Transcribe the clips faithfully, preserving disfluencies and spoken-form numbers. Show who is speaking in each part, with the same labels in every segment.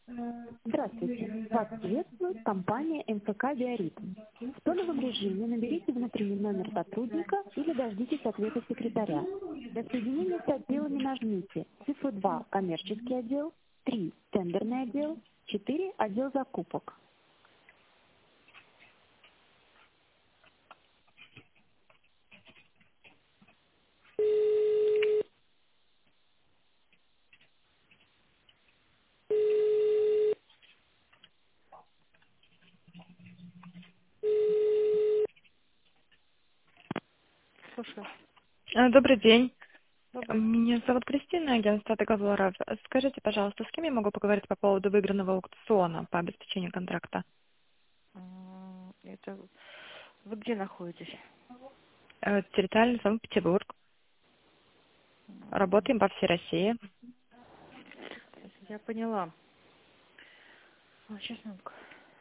Speaker 1: Здравствуйте. Вас приветствует компания эм эф ка «Биоритм». В тоновом режиме наберите внутренний номер сотрудника или дождитесь ответа секретаря. Для соединения с отделами нажмите цифру два коммерческий отдел, три тендерный отдел, четыре отдел закупок. Слушаю.
Speaker 2: Э, Добрый день.
Speaker 1: Добрый.
Speaker 2: Меня зовут Кристина, агентство договоров. Скажите, пожалуйста, с кем я могу поговорить по поводу выигранного аукциона по обеспечению контракта?
Speaker 1: М, Это вы где находитесь?
Speaker 2: Э, Территориальный Санкт-Петербург.
Speaker 1: М,
Speaker 2: Работаем по всей России.
Speaker 1: Я поняла. А, сейчас минутку.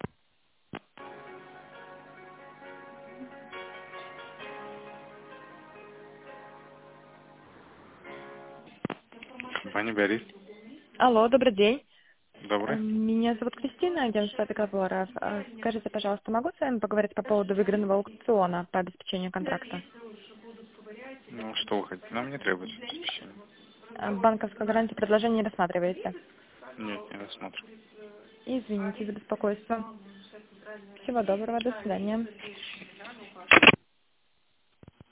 Speaker 3: Компания Борис.
Speaker 2: Алло, добрый день. Э,
Speaker 3: Добрый.
Speaker 2: Меня зовут Кристина, агентство договоров. Э, Скажите, пожалуйста, могу с вами поговорить по поводу выигранного аукциона по обеспечению контракта?
Speaker 3: Ну, что вы хотите? Нам не требуется обеспечение.
Speaker 2: Э, Банковскую гарантию предложения не рассматриваете?
Speaker 3: Нет, не рассмотрим.
Speaker 2: Извините за беспокойство. Всего доброго, до свидания.